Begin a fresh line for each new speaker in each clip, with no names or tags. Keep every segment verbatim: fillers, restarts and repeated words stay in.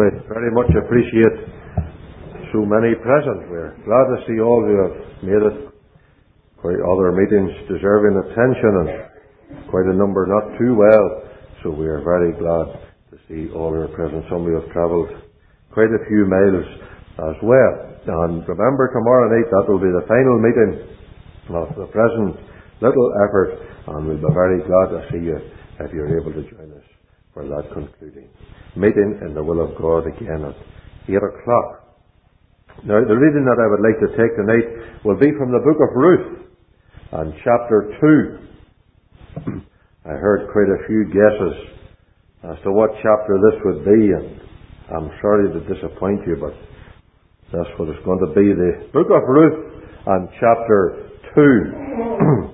We very much appreciate so many present. We're glad to see all who have made it. Quite other meetings deserving attention and quite a number not too well. So we are very glad to see all who are present. Some who have travelled quite a few miles as well. And remember, tomorrow night that will be the final meeting of the present little effort, and we'll be very glad to see you if you're able to join us for that concluding meeting in the will of God again at eight o'clock. Now, the reading that I would like to take tonight will be from the book of Ruth and chapter two. I heard quite a few guesses as to what chapter this would be, and I'm sorry to disappoint you, but that's what it's going to be. The book of Ruth and chapter two.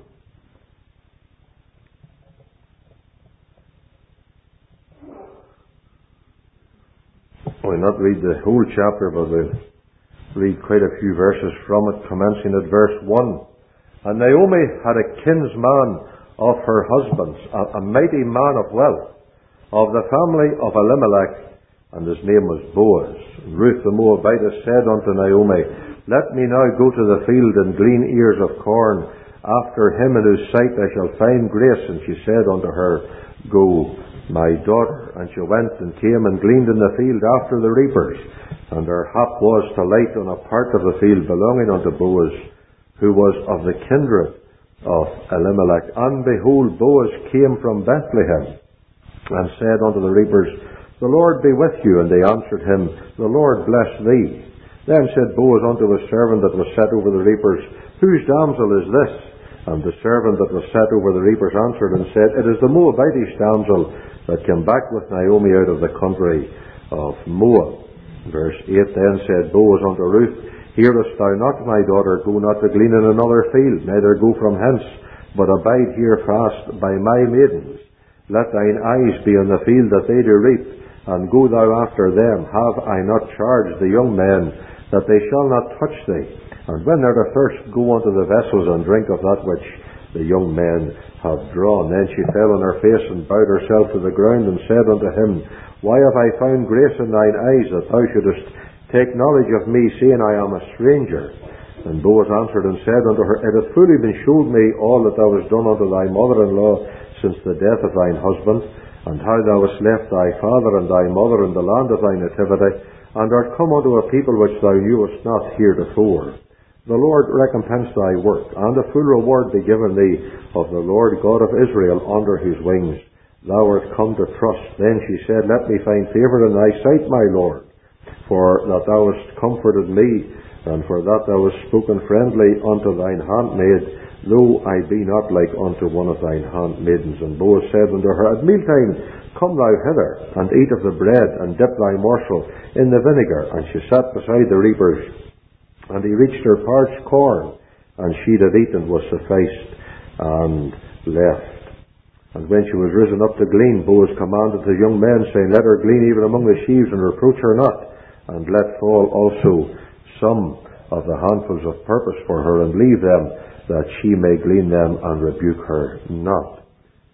We'll not read the whole chapter, but we'll read quite a few verses from it, commencing at verse one. And Naomi had a kinsman of her husband's, a, a mighty man of wealth, of the family of Elimelech, and his name was Boaz. And Ruth the Moabitess said unto Naomi, Let me now go to the field and glean ears of corn. After him in whose sight I shall find grace. And she said unto her, Go, my daughter. And she went and came and gleaned in the field after the reapers. And her hap was to light on a part of the field belonging unto Boaz, who was of the kindred of Elimelech. And behold, Boaz came from Bethlehem, and said unto the reapers, The Lord be with you. And they answered him, The Lord bless thee. Then said Boaz unto his servant that was set over the reapers, Whose damsel is this? And the servant that was set over the reapers answered and said, It is the Moabitish damsel that came back with Naomi out of the country of Moab. Verse eight then said Boaz unto Ruth, Hearest thou not, my daughter, go not to glean in another field, neither go from hence, but abide here fast by my maidens. Let thine eyes be on the field that they do reap, and go thou after them. Have I not charged the young men that they shall not touch thee? And when thou art athirst, go unto the vessels and drink of that which the young men have drawn. Then she fell on her face and bowed herself to the ground and said unto him, Why have I found grace in thine eyes, that thou shouldest take knowledge of me, seeing I am a stranger? And Boaz answered and said unto her, It hath fully been shewed me all that thou hast done unto thy mother-in-law since the death of thine husband, and how thou hast left thy father and thy mother in the land of thy nativity, and art come unto a people which thou knewest not heretofore. The Lord recompense thy work, and a full reward be given thee of the Lord God of Israel under whose wings thou art come to trust. Then she said, Let me find favour in thy sight, my Lord, for that thou hast comforted me, and for that thou hast spoken friendly unto thine handmaid, though I be not like unto one of thine handmaidens. And Boaz said unto her, At mealtime come thou hither, and eat of the bread, and dip thy morsel in the vinegar. And she sat beside the reapers, and he reached her parched corn, and she did eat, and was sufficed, and left. And when she was risen up to glean, Boaz commanded the young men, saying, Let her glean even among the sheaves, and reproach her not, and let fall also some of the handfuls of purpose for her, and leave them, that she may glean them, and rebuke her not.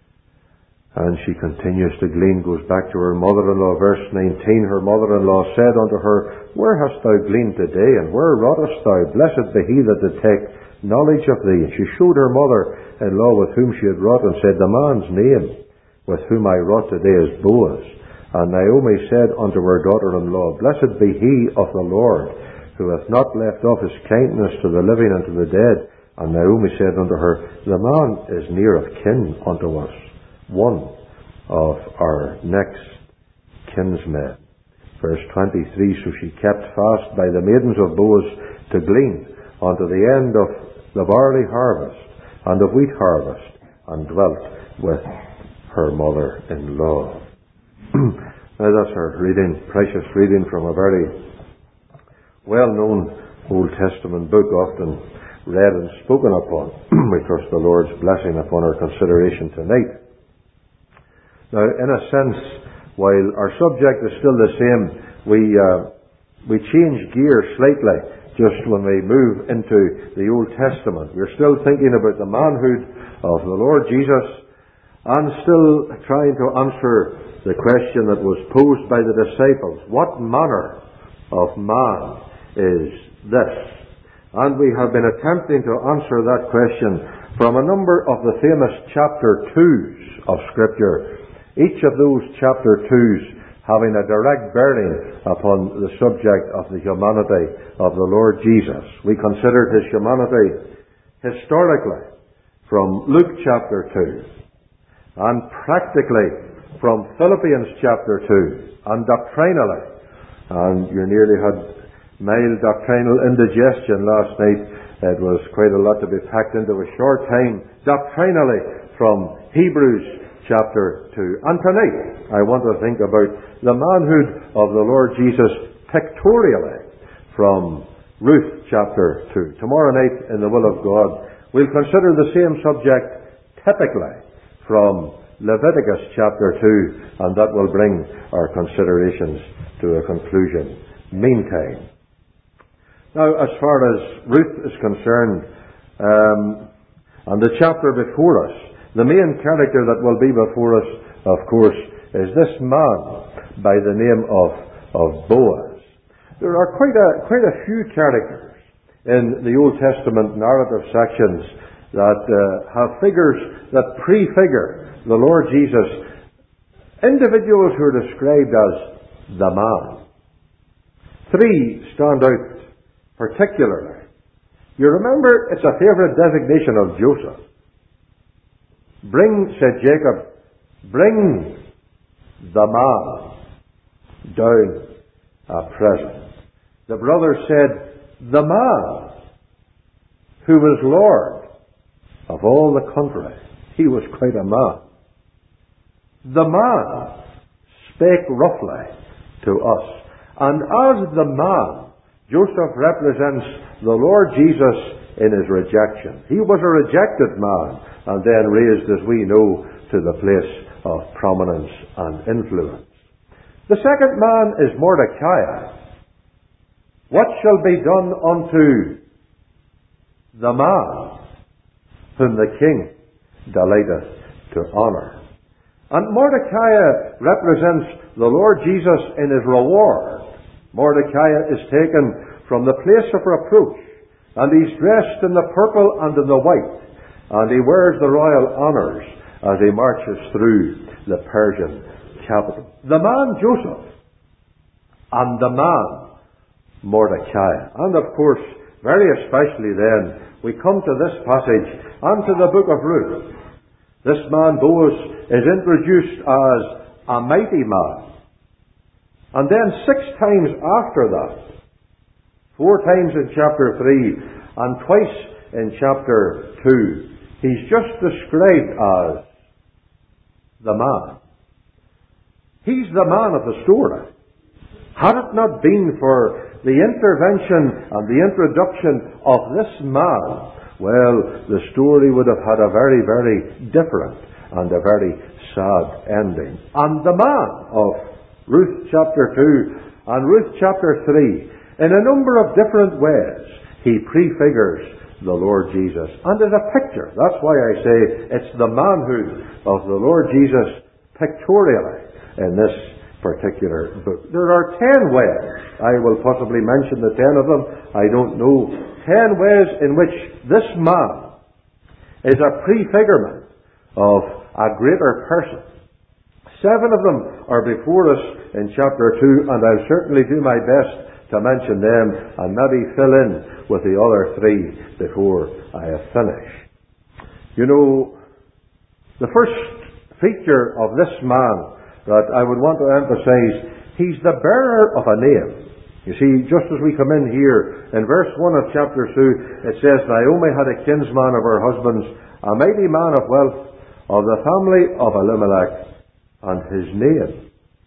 And she continues to glean, goes back to her mother-in-law. Verse nineteen, her mother-in-law said unto her, Where hast thou gleaned today, and where wroughtest thou? Blessed be he that did take knowledge of thee. And she shewed her mother-in-law with whom she had wrought, and said, The man's name with whom I wrought today is Boaz. And Naomi said unto her daughter-in-law, Blessed be he of the Lord, who hath not left off his kindness to the living and to the dead. And Naomi said unto her, The man is near of kin unto us, one of our next kinsmen. Verse twenty-three, So she kept fast by the maidens of Boaz to glean unto the end of the barley harvest and of wheat harvest, and dwelt with her mother-in-law. Now that's our reading, precious reading from a very well-known Old Testament book, often read and spoken upon. We trust the Lord's blessing upon our consideration tonight. Now, in a sense, while our subject is still the same, we uh, we change gears slightly just when we move into the Old Testament. We're still thinking about the manhood of the Lord Jesus, and still trying to answer the question that was posed by the disciples. What manner of man is this? And we have been attempting to answer that question from a number of the famous chapter twos of Scripture, each of those chapter twos having a direct bearing upon the subject of the humanity of the Lord Jesus. We considered his humanity historically from Luke chapter two, and practically from Philippians chapter two, and doctrinally. And you nearly had mild doctrinal indigestion last night. It was quite a lot to be packed into a short time. Doctrinally from Hebrews chapter two. And tonight I want to think about the manhood of the Lord Jesus pictorially from Ruth chapter two. Tomorrow night, in the will of God, we'll consider the same subject typically from Leviticus chapter two, and that will bring our considerations to a conclusion. Meantime, now as far as Ruth is concerned, um, and the chapter before us, the main character that will be before us, of course, is this man by the name of, of Boaz. There are quite a, quite a few characters in the Old Testament narrative sections that uh, have figures that prefigure the Lord Jesus. Individuals who are described as the man. Three stand out particularly. You remember, it's a favourite designation of Joseph. Bring, said Jacob, bring the man down a present. The brothers said, the man who was Lord of all the country. He was quite a man. The man spake roughly to us. And as the man, Joseph represents the Lord Jesus in his rejection. He was a rejected man, and then raised, as we know, to the place of prominence and influence. The second man is Mordecai. What shall be done unto the man whom the king delighteth to honour? And Mordecai represents the Lord Jesus in his reward. Mordecai is taken from the place of reproach, and he's dressed in the purple and in the white, and he wears the royal honours as he marches through the Persian capital. The man Joseph, and the man Mordecai. And of course, very especially then, we come to this passage and to the book of Ruth. This man Boaz is introduced as a mighty man. And then six times after that, four times in chapter three and twice in chapter two, he's just described as the man. He's the man of the story. Had it not been for the intervention and the introduction of this man, well, the story would have had a very, very different and a very sad ending. And the man of Ruth chapter two and Ruth chapter three, in a number of different ways, he prefigures the Lord Jesus. And as a picture, that's why I say it's the manhood of the Lord Jesus pictorially in this particular book. There are ten ways. I will possibly mention the ten of them. I don't know. Ten ways in which this man is a prefigurement of a greater person. Seven of them are before us in chapter two, and I'll certainly do my best to mention them and maybe fill in with the other three before I have finished. You know, the first feature of this man that I would want to emphasize, he's the bearer of a name. You see, just as we come in here, in verse one of chapter two, it says, Naomi had a kinsman of her husband's, a mighty man of wealth, of the family of Elimelech, and his name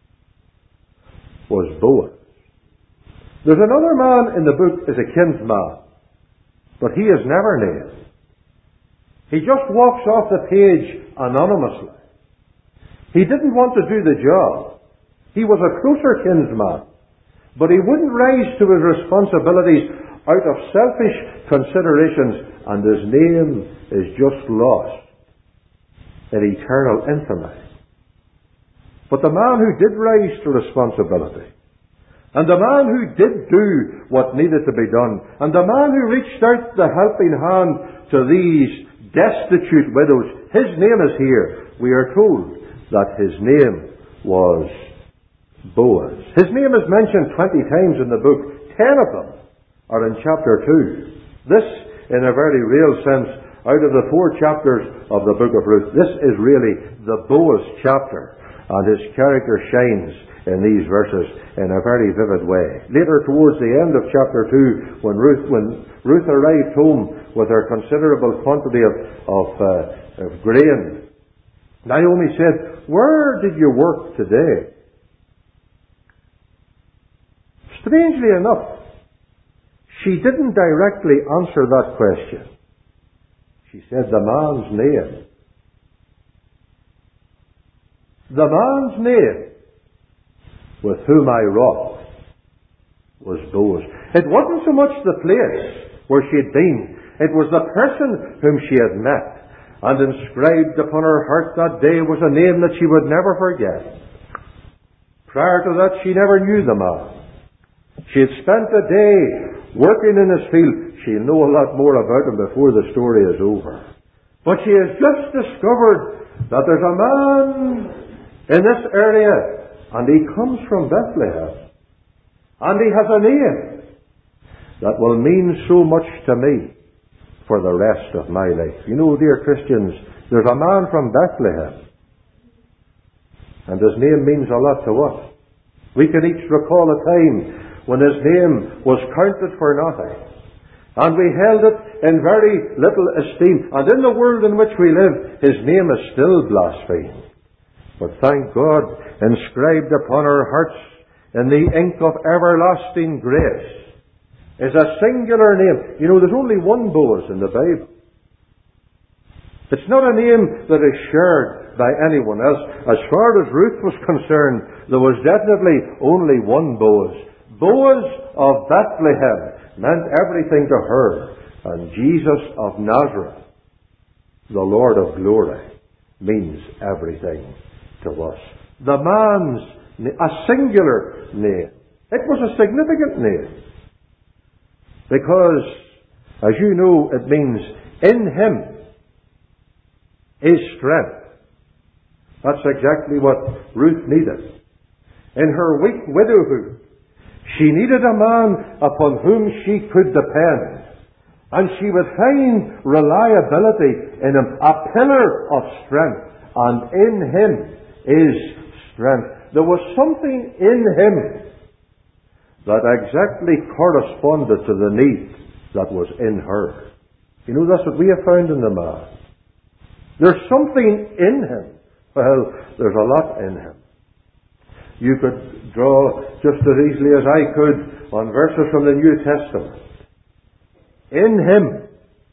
was Boaz. There's another man in the book as a kinsman, but he is never named. He just walks off the page anonymously. He didn't want to do the job. He was a closer kinsman, but he wouldn't rise to his responsibilities out of selfish considerations, and his name is just lost in eternal infamy. But the man who did rise to responsibility, and the man who did do what needed to be done, and the man who reached out the helping hand to these destitute widows, his name is here. We are told that his name was Boaz. His name is mentioned twenty times in the book. Ten of them are in chapter two. This, in a very real sense, out of the four chapters of the book of Ruth, this is really the Boaz chapter. And his character shines in these verses in a very vivid way. Later, towards the end of chapter two, when Ruth, when Ruth arrived home with her considerable quantity of, of, uh, of grain, Naomi said, "Where did you work today?" Strangely enough, she didn't directly answer that question. She said the man's name. The man's name with whom I wrought was Boaz. It wasn't so much the place where she had been. It was the person whom she had met. And inscribed upon her heart that day was a name that she would never forget. Prior to that, she never knew the man. She had spent a day working in his field. She'll know a lot more about him before the story is over. But she has just discovered that there's a man in this area, and he comes from Bethlehem, and he has a name that will mean so much to me for the rest of my life. You know, dear Christians, there's a man from Bethlehem, and his name means a lot to us. We can each recall a time when his name was counted for nothing, and we held it in very little esteem, and in the world in which we live, his name is still blasphemed. But thank God, inscribed upon our hearts in the ink of everlasting grace is a singular name. You know, there's only one Boaz in the Bible. It's not a name that is shared by anyone else. As far as Ruth was concerned, there was definitely only one Boaz. Boaz of Bethlehem meant everything to her, and Jesus of Nazareth, the Lord of glory, means everything to us. The man's, a singular name. It was a significant name. Because, as you know, it means in him is strength. That's exactly what Ruth needed. In her weak widowhood, she needed a man upon whom she could depend. And she would find reliability in him, a pillar of strength. And in him is strength. There was something in him that exactly corresponded to the need that was in her. You know, that's what we have found in the man. There's something in him. Well, there's a lot in him. You could draw just as easily as I could on verses from the New Testament. In him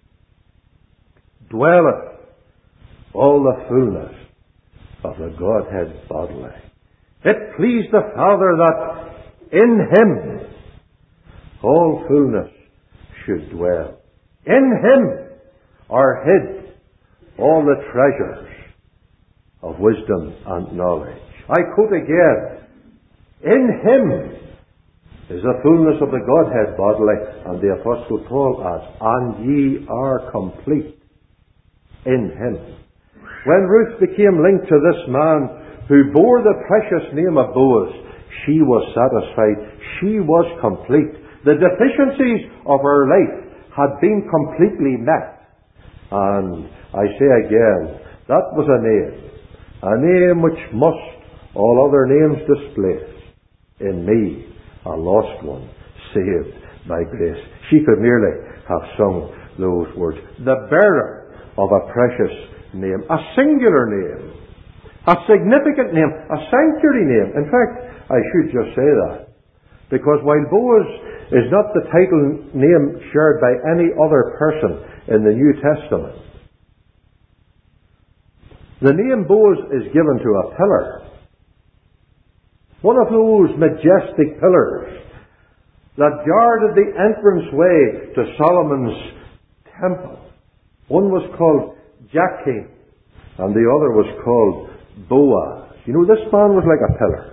dwelleth all the fullness of the Godhead bodily. It pleased the Father that in him all fullness should dwell. In him are hid all the treasures of wisdom and knowledge. I quote again, in him is the fullness of the Godhead bodily, and the Apostle Paul adds, and ye are complete in him. When Ruth became linked to this man who bore the precious name of Boaz, she was satisfied. She was complete. The deficiencies of her life had been completely met. And I say again, that was a name. A name which must all other names displace. In me, a lost one, saved by grace. She could merely have sung those words. The bearer of a precious name, a singular name, a significant name, a sanctuary name. In fact, I should just say that. Because while Boaz is not the title name shared by any other person in the New Testament, the name Boaz is given to a pillar. One of those majestic pillars that guarded the entrance way to Solomon's temple. One was called Jachin, and the other was called Boaz. You know, this man was like a pillar.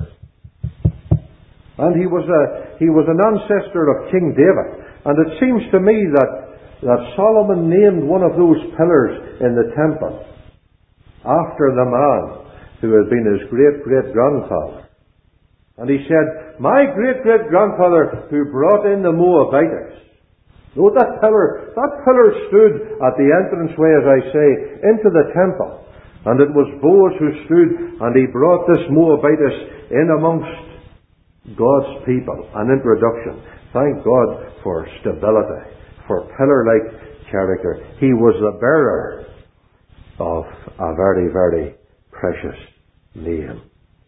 And he was a, he was an ancestor of King David. And it seems to me that, that Solomon named one of those pillars in the temple after the man who had been his great-great-grandfather. And he said, my great-great-grandfather who brought in the Moabites. Note that pillar, that pillar stood at the entranceway, as I say, into the temple. And it was Boaz who stood, and he brought this Moabitess in amongst God's people. An introduction. Thank God for stability, for pillar-like character. He was the bearer of a very, very precious name.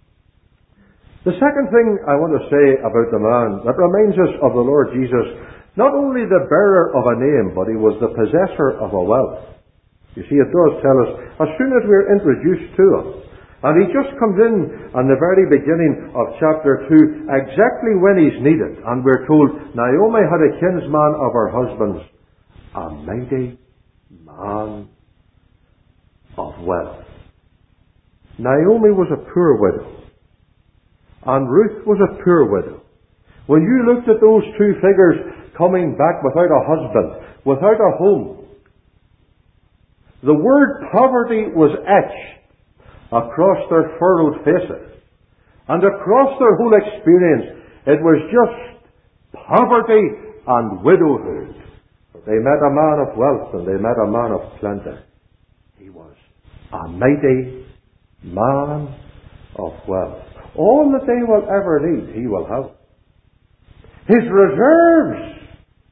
The second thing I want to say about the man that reminds us of the Lord Jesus, not only the bearer of a name, but he was the possessor of a wealth. You see, it does tell us, as soon as we're introduced to him, and he just comes in on the very beginning of chapter two, exactly when he's needed. And we're told, Naomi had a kinsman of her husband's, a mighty man of wealth. Naomi was a poor widow. And Ruth was a poor widow. When you looked at those two figures coming back without a husband, without a home, the word poverty was etched across their furrowed faces. And across their whole experience, it was just poverty and widowhood. They met a man of wealth and they met a man of plenty. He was a mighty man of wealth. All that they will ever need, he will have. His reserves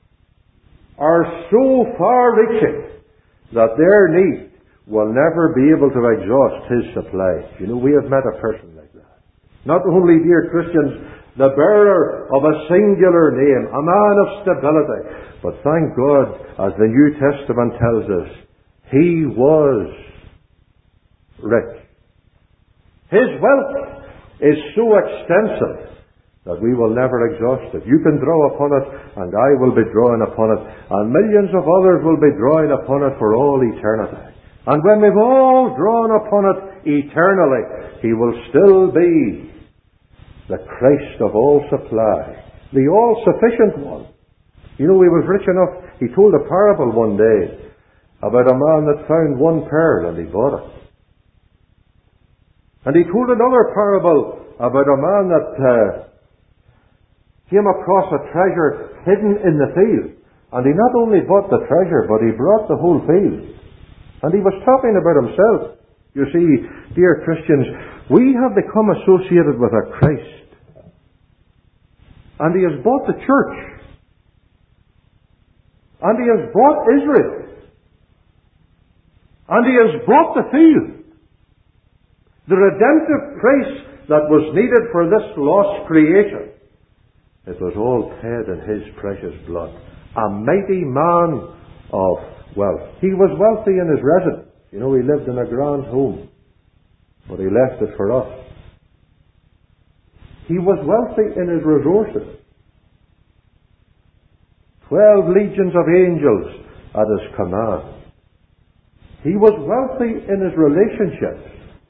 are so far-reaching that their need will never be able to exhaust his supply. You know, we have met a person like that. Not only, dear Christians, the bearer of a singular name, a man of stability, but thank God, as the New Testament tells us, he was rich. His wealth is so extensive that we will never exhaust it. You can draw upon it, and I will be drawing upon it, and millions of others will be drawing upon it for all eternity. And when we've all drawn upon it eternally, he will still be the Christ of all supply, the all-sufficient one. You know, he was rich enough. He told a parable one day about a man that found one pearl and he bought it. And he told another parable about a man that uh, came across a treasure hidden in the field. And he not only bought the treasure, but he brought the whole field. And he was talking about himself. You see, dear Christians, we have become associated with a Christ. And he has bought the church. And he has bought Israel. And he has bought the field. The redemptive price that was needed for this lost creation, it was all paid in his precious blood. A mighty man of wealth. He was wealthy in his residence. You know, he lived in a grand home, but he left it for us. He was wealthy in his resources. Twelve legions of angels at his command. He was wealthy in his relationships.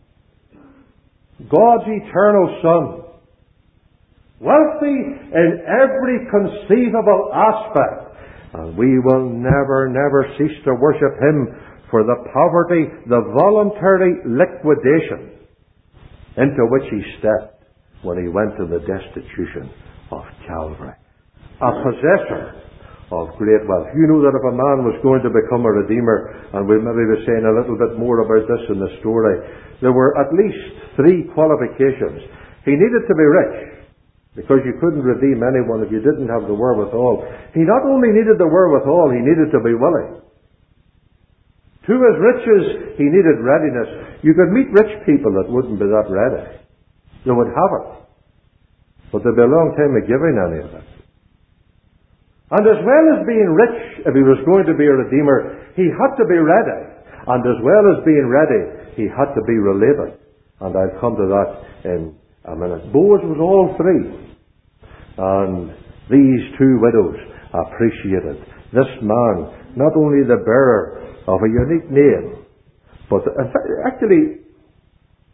God's eternal Son. Wealthy in every conceivable aspect. And we will never, never cease to worship him for the poverty, the voluntary liquidation into which he stepped when he went to the destitution of Calvary. A possessor of great wealth. You know that if a man was going to become a redeemer, and we'll maybe be saying a little bit more about this in the story, there were at least three qualifications. He needed to be rich, because you couldn't redeem anyone if you didn't have the wherewithal. He not only needed the wherewithal, he needed to be willing. To his riches, he needed readiness. You could meet rich people that wouldn't be that ready. They would have it, but there'd be a long time of giving any of it. And as well as being rich, if he was going to be a redeemer, he had to be ready. And as well as being ready, he had to be related. And I'll come to that in a minute. Boaz was all three. And these two widows appreciated this man, not only the bearer of a unique name, but actually,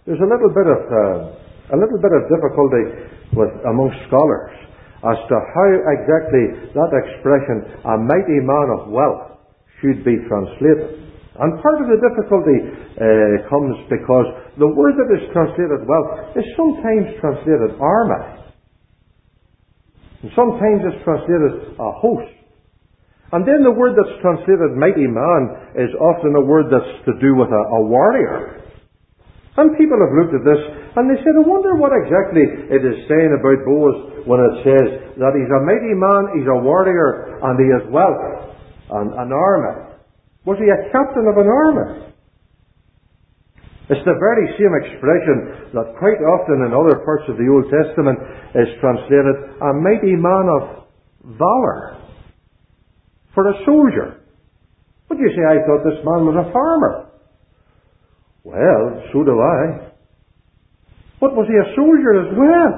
There's a little bit of uh, a little bit of difficulty with among scholars as to how exactly that expression, a mighty man of wealth, should be translated. And part of the difficulty uh, comes because the word that is translated wealth is sometimes translated army. And sometimes it's translated a host. And then the word that's translated mighty man is often a word that's to do with a, a warrior. And people have looked at this and they said, I wonder what exactly it is saying about Boaz when it says that he's a mighty man, he's a warrior, and he has wealth and an army. Was he a captain of an army? It's the very same expression that quite often in other parts of the Old Testament is translated a mighty man of valor for a soldier. But you say, I thought this man was a farmer. Well, so do I. But was he a soldier as well?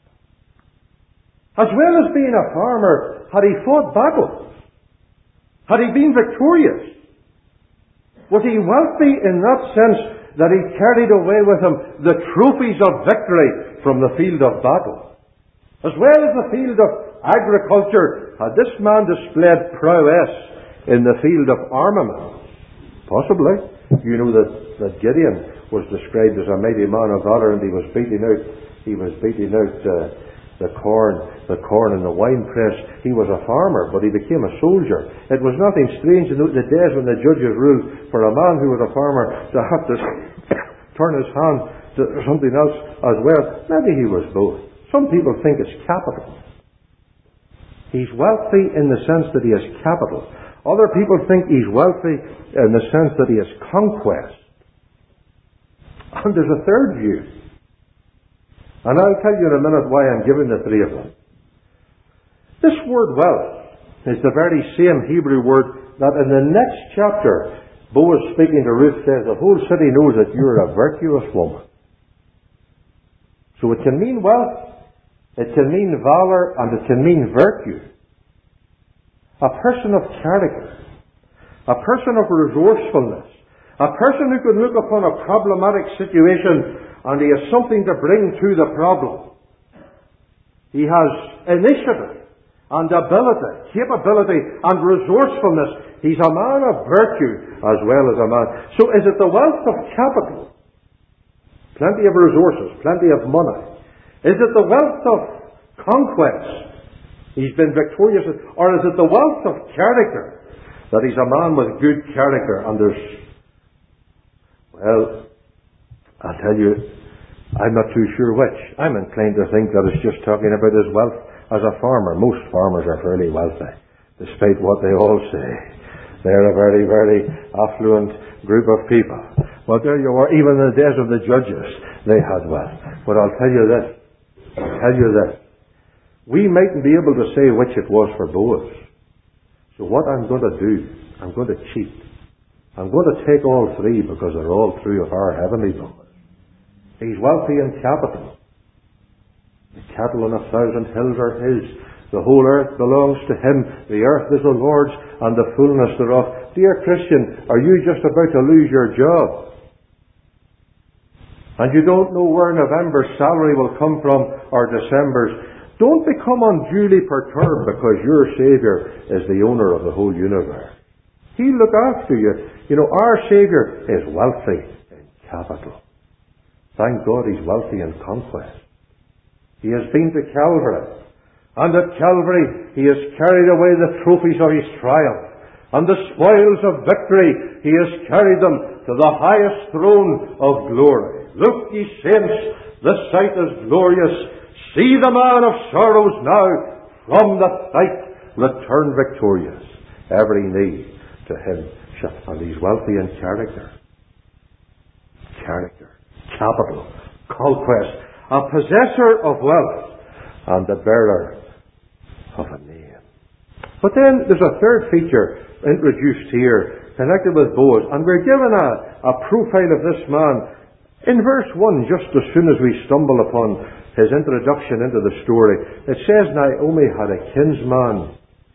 As well as being a farmer, had he fought battles? Had he been victorious? Was he wealthy in that sense that he carried away with him the trophies of victory from the field of battle? As well as the field of agriculture, had this man displayed prowess in the field of armament? Possibly. You know that, that Gideon was described as a mighty man of valor, and he was beating out, he was beating out uh, the corn, the corn in the wine press. He was a farmer, but he became a soldier. It was nothing strange in the days when the judges ruled for a man who was a farmer to have to turn his hand to something else as well. Maybe he was both. Some people think it's capital. He's wealthy in the sense that he has capital. Other people think he's wealthy in the sense that he has conquest. And there's a third view. And I'll tell you in a minute why I'm giving the three of them. This word wealth is the very same Hebrew word that in the next chapter, Boaz speaking to Ruth says, the whole city knows that you're a virtuous woman. So it can mean wealth, it can mean valor, and it can mean virtue. A person of character, a person of resourcefulness, a person who can look upon a problematic situation and he has something to bring to the problem. He has initiative and ability, capability and resourcefulness. He's a man of virtue as well as a man. So is it the wealth of capital? Plenty of resources, plenty of money. Is it the wealth of conquest? He's been victorious. Or is it the wealth of character? That he's a man with good character. And there's, well, I'll tell you, I'm not too sure which. I'm inclined to think that it's just talking about his wealth as a farmer. Most farmers are fairly wealthy, despite what they all say. They're a very, very affluent group of people. But there you are. Even in the days of the judges, they had wealth. But I'll tell you this. I'll tell you this. We mightn't be able to say which it was for Boaz. So what I'm going to do, I'm going to cheat. I'm going to take all three because they're all true of our heavenly Boaz. He's wealthy in capital. The cattle on a thousand hills are his. The whole earth belongs to him. The earth is the Lord's and the fullness thereof. Dear Christian, are you just about to lose your job? And you don't know where November's salary will come from or December's. Don't become unduly perturbed because your Saviour is the owner of the whole universe. He'll look after you. You know, our Saviour is wealthy in capital. Thank God he's wealthy in conquest. He has been to Calvary. And at Calvary he has carried away the trophies of his triumph. And the spoils of victory, he has carried them to the highest throne of glory. Look, ye saints, the sight is glorious. See the man of sorrows now from the fight return victorious. Every knee to him shall. And he's wealthy in character. Character. Capital. Conquest. A possessor of wealth. And the bearer of a name. But then there's a third feature introduced here connected with Boaz. And we're given a, a profile of this man in verse one, just as soon as we stumble upon his introduction into the story. It says Naomi had a kinsman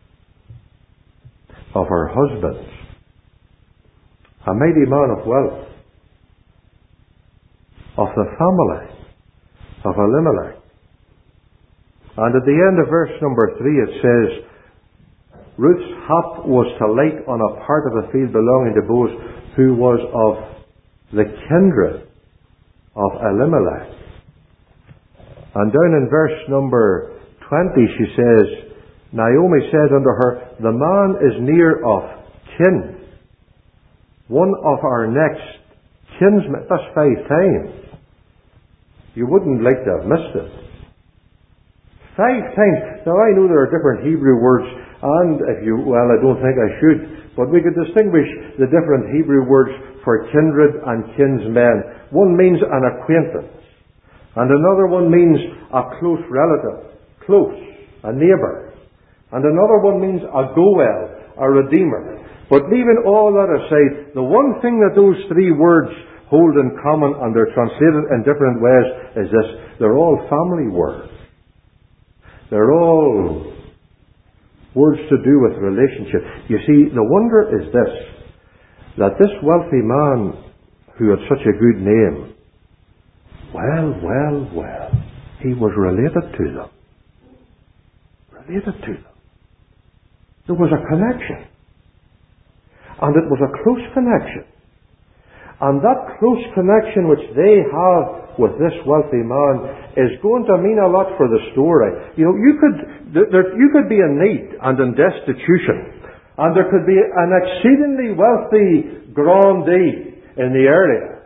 of her husband's, a mighty man of wealth. of the family of Elimelech. And at the end of verse number three it says, Ruth's hap was to light on a part of the field belonging to Boaz, who was of the kindred of Elimelech. And down in verse number twenty she says, Naomi said unto her, the man is near of kin, one of our next kinsmen. That's five times. You wouldn't like to have missed it. Five times. Now I know there are different Hebrew words, and if you, well, I don't think I should, but we could distinguish the different Hebrew words for kindred and kinsmen. One means an acquaintance, and another one means a close relative, close, a neighbour, and another one means a goel, a redeemer. But leaving all that aside, the one thing that those three words hold in common, and they're translated in different ways, is this: they're all family words. They're all words to do with relationship. You see, the wonder is this, that this wealthy man who had such a good name, well, well, well, he was related to them. Related to them. There was a connection. And it was a close connection. And that close connection which they have with this wealthy man is going to mean a lot for the story. You know, you could there, you could be in need and in destitution, and there could be an exceedingly wealthy grandee in the area,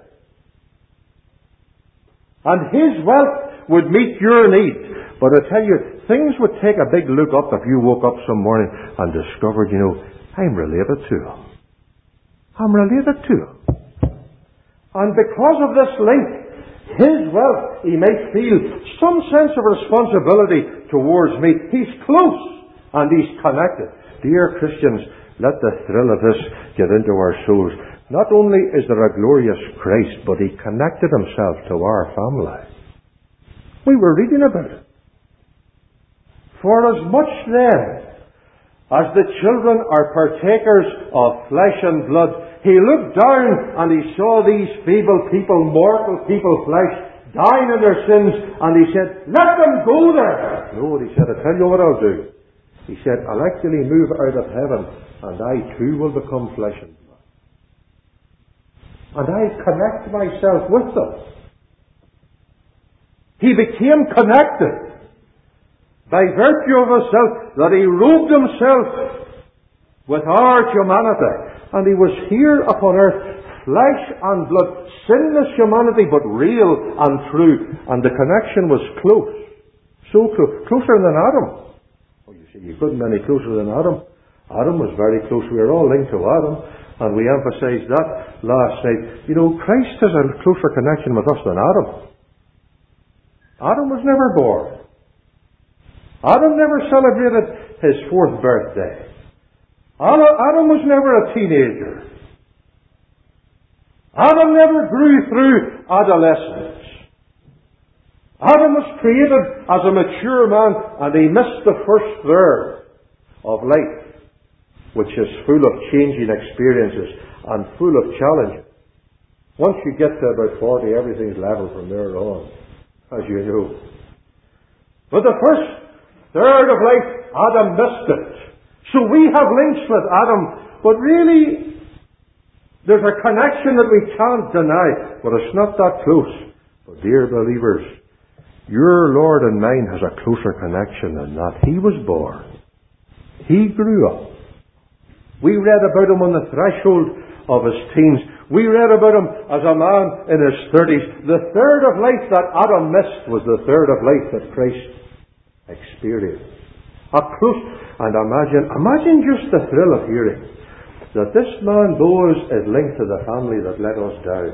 and his wealth would meet your need. But I tell you, things would take a big look up if you woke up some morning and discovered, you know, I'm related to him. I'm related to him. And because of this link, his wealth, he might feel some sense of responsibility towards me. He's close and he's connected. Dear Christians, let the thrill of this get into our souls. Not only is there a glorious Christ, but he connected himself to our family. We were reading about it. For as much then as the children are partakers of flesh and blood, he looked down and he saw these feeble people, mortal people, flesh, dying in their sins, and he said, let them go there. No, he said, I'll tell you what I'll do. He said, I'll actually move out of heaven, and I too will become flesh and blood. And I connect myself with them. He became connected by virtue of himself, that he robed himself with our humanity. And he was here upon earth, flesh and blood, sinless humanity, but real and true. And the connection was close. So close. Closer than Adam. Oh, you see, you couldn't be any closer than Adam. Adam was very close. We are all linked to Adam. And we emphasized that last night. You know, Christ has a closer connection with us than Adam. Adam was never born. Adam never celebrated his fourth birthday. Adam was never a teenager. Adam never grew through adolescence. Adam was created as a mature man, and he missed the first third of life, which is full of changing experiences and full of challenges. Once you get to about forty, everything's level from there on, as you know. But the first third of life, Adam missed it. So we have links with Adam, but really, there's a connection that we can't deny, but it's not that close. But dear believers, your Lord and mine has a closer connection than that. He was born. He grew up. We read about him on the threshold of his teens. We read about him as a man in his thirties. The third of life that Adam missed was the third of life that Christ experienced. A close, and imagine, imagine just the thrill of hearing that this man Boaz is linked to the family that let us down.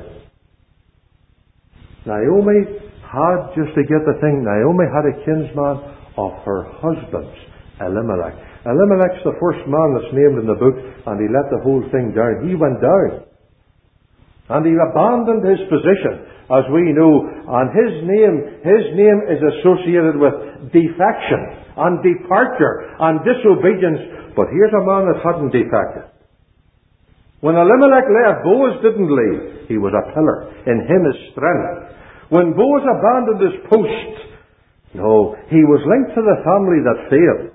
Naomi had, just to get the thing, Naomi had a kinsman of her husband's, Elimelech. Elimelech's the first man that's named in the book, and he let the whole thing down. He went down. And he abandoned his position, as we know, and his name, his name is associated with defection and departure and disobedience. But here's a man that hadn't defected. When Elimelech left, Boaz didn't leave. He was a pillar. In him is strength. When Boaz abandoned his post, no, he was linked to the family that failed.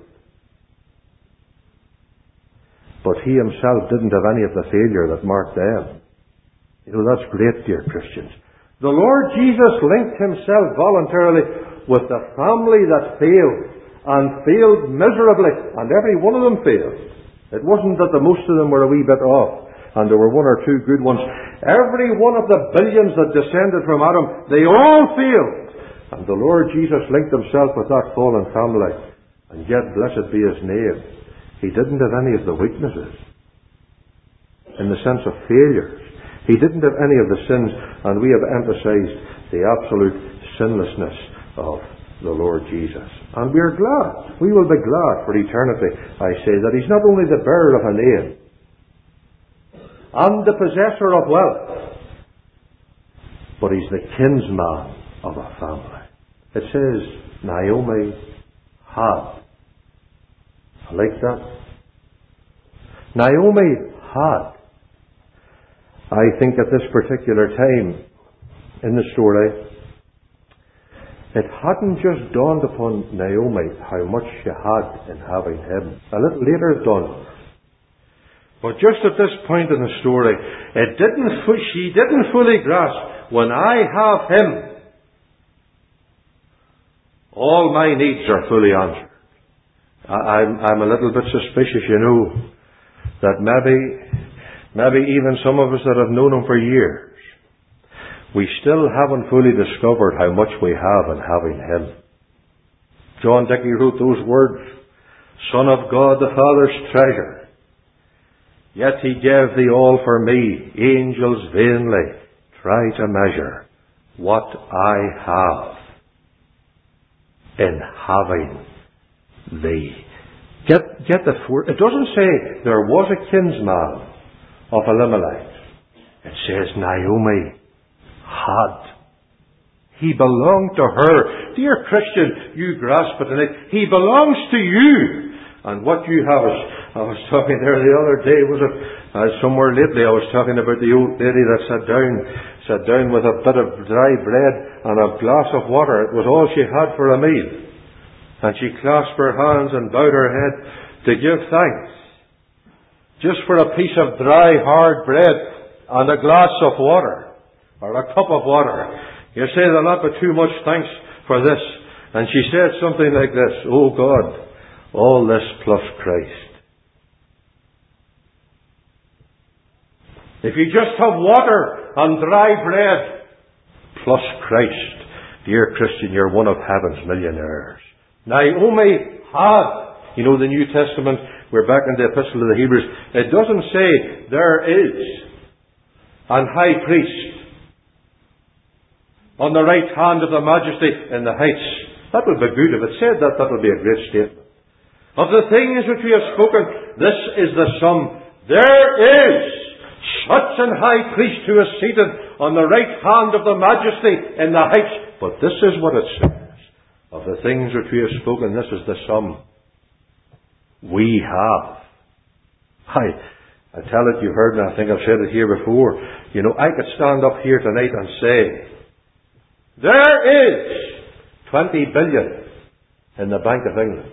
But he himself didn't have any of the failure that marked them. You know, that's great, dear Christians. The Lord Jesus linked himself voluntarily with the family that failed, and failed miserably, and every one of them failed. It wasn't that the most of them were a wee bit off, and there were one or two good ones. Every one of the billions that descended from Adam, they all failed. And the Lord Jesus linked himself with that fallen family. And yet, blessed be his name, he didn't have any of the weaknesses, in the sense of failures. He didn't have any of the sins, and we have emphasized the absolute sinlessness of the Lord Jesus. And we are glad, we will be glad for eternity, I say, that he's not only the bearer of a name, and the possessor of wealth, but he's the kinsman of a family. It says, Naomi had. I like that. Naomi had. I think at this particular time in the story, it hadn't just dawned upon Naomi how much she had in having him. A little later it dawned. But just at this point in the story, it didn't, she didn't fully grasp, when I have him, all my needs are fully answered. I, I'm, I'm a little bit suspicious, you know, that maybe, maybe even some of us that have known him for years, we still haven't fully discovered how much we have in having him. John Dickey wrote those words, Son of God, the Father's treasure, yet he gave thee all for me. Angels vainly try to measure what I have in having thee. Get, get the four. It doesn't say there was a kinsman of Elimelech. It says Naomi had. He belonged to her. Dear Christian, you grasp it tonight. He belongs to you. And what you have is, I was talking there the other day, was it, uh, somewhere lately, I was talking about the old lady that sat down, sat down with a bit of dry bread and a glass of water. It was all she had for a meal. And she clasped her hands and bowed her head to give thanks. Just for a piece of dry, hard bread and a glass of water, or a cup of water. You say there'll not be too much thanks for this. And she said something like this, Oh God, all this plus Christ. If you just have water and dry bread plus Christ, dear Christian, you're one of heaven's millionaires. Naomi had. You know, the New Testament, we're back in the Epistle of the Hebrews, it doesn't say there is an high priest on the right hand of the majesty in the heights. That would be good. If it said that, that would be a great statement. Of the things which we have spoken, this is the sum. There is such an high priest who is seated on the right hand of the majesty in the heights. But this is what it says. Of the things which we have spoken, this is the sum. We have. I, I tell it, you heard me, I think I've said it here before. You know, I could stand up here tonight and say, there is twenty billion in the Bank of England.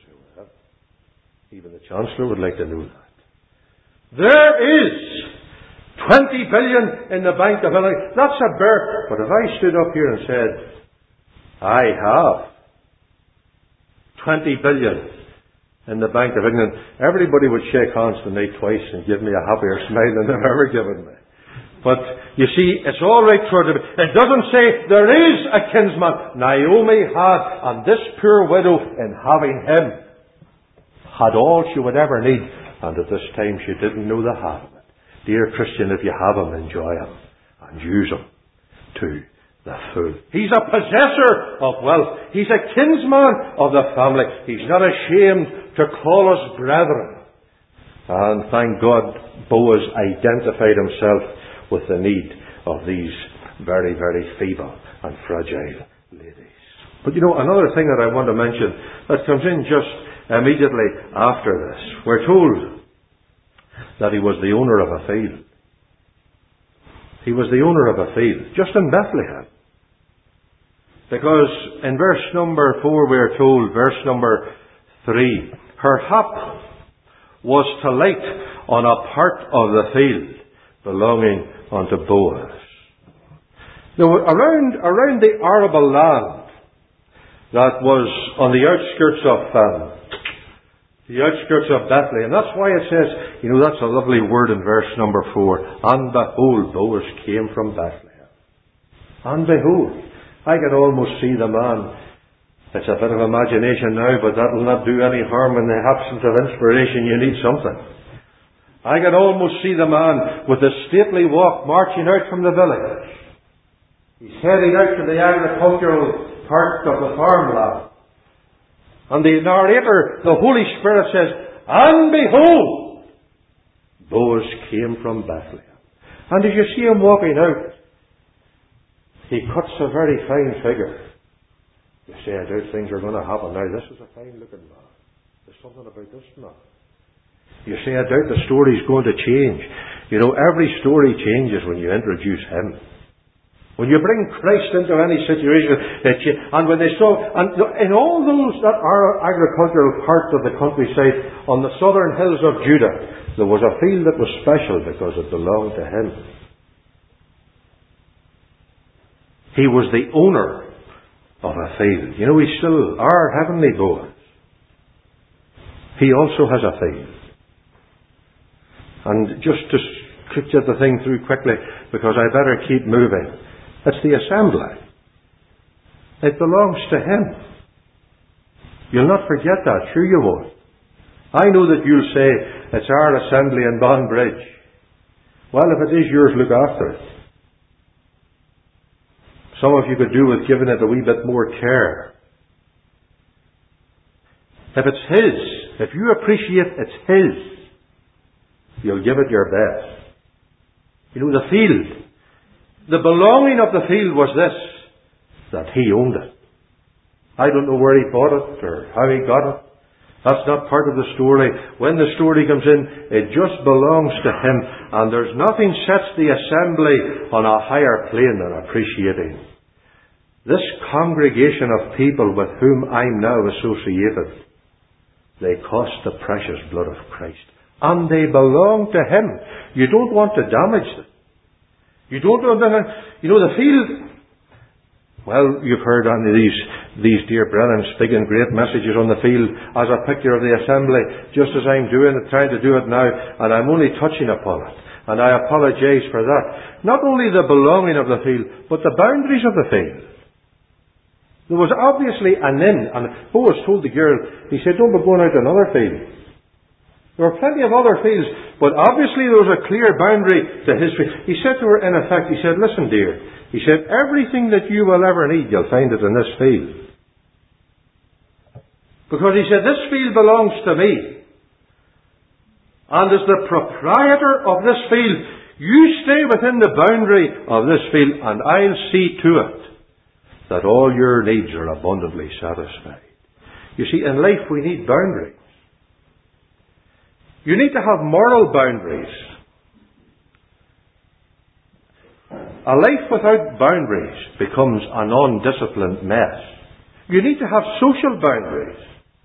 Even the Chancellor would like to know that. There is twenty billion in the Bank of England. That's a bare. But if I stood up here and said, I have twenty billion in the Bank of England, everybody would shake hands to me twice and give me a happier smile than they've ever given me. But you see, it's all right for them. It doesn't say there is a kinsman. Naomi had, and this poor widow, in having him, had all she would ever need, and at this time she didn't know the half of it. Dear Christian, if you have him, enjoy him and use him to the full. He's a possessor of wealth. He's a kinsman of the family. He's not ashamed to call us brethren. And thank God, Boaz identified himself with the need of these very, very feeble and fragile ladies. But you know, another thing that I want to mention that comes in just immediately after this. We're told that he was the owner of a field. He was the owner of a field, just in Bethlehem. Because in verse number four we are told, verse number three, her hap was to light on a part of the field belonging unto Boaz. Now around, around the arable land that was on the outskirts of um, the outskirts of Bethlehem. That's why it says, you know, that's a lovely word in verse number four. And behold, Boaz came from Bethlehem. And behold, I can almost see the man. It's a bit of imagination now, but that will not do any harm in the absence of inspiration. You need something. I can almost see the man with a stately walk marching out from the village. He's heading out to the agricultural part of the farmland. And the narrator, the Holy Spirit says, and behold, Boaz came from Bethlehem. And as you see him walking out, he cuts a very fine figure. You say, I doubt things are going to happen now. This is a fine looking man. There's something about this man. You say, I doubt the story's going to change. You know, every story changes when you introduce him. When you bring Christ into any situation, it, and when they saw, and in all those that are agricultural parts of the countryside, on the southern hills of Judah, there was a field that was special because it belonged to him. He was the owner of a field. You know, he's still our heavenly Boaz. He also has a field. And just to get the thing through quickly, because I better keep moving. It's the assembly. It belongs to him. You'll not forget that. Sure you won't. I know that you'll say, it's our assembly in Banbridge. Well, if it is yours, look after it. Some of you could do with giving it a wee bit more care. If it's his, if you appreciate it's his, you'll give it your best. You know, the field, the belonging of the field was this, that he owned it. I don't know where he bought it or how he got it. That's not part of the story. When the story comes in, it just belongs to him. And there's nothing sets the assembly on a higher plane than appreciating this congregation of people with whom I'm now associated. They cost the precious blood of Christ. And they belong to him. You don't want to damage them. You don't want to, you know, the field. Well, you've heard on these, these dear brethren speaking great messages on the field as a picture of the assembly, just as I'm doing it, trying to do it now, and I'm only touching upon it. And I apologize for that. Not only the belonging of the field, but the boundaries of the field. There was obviously an inn, and Boaz told the girl, he said, don't be going out to another field. There were plenty of other fields, but obviously there was a clear boundary to his field. He said to her, in effect, he said, listen dear, he said, everything that you will ever need, you'll find it in this field. Because he said, this field belongs to me. And as the proprietor of this field, you stay within the boundary of this field, and I'll see to it that all your needs are abundantly satisfied. You see, in life we need boundaries. You need to have moral boundaries. A life without boundaries becomes a non-disciplined mess. You need to have social boundaries.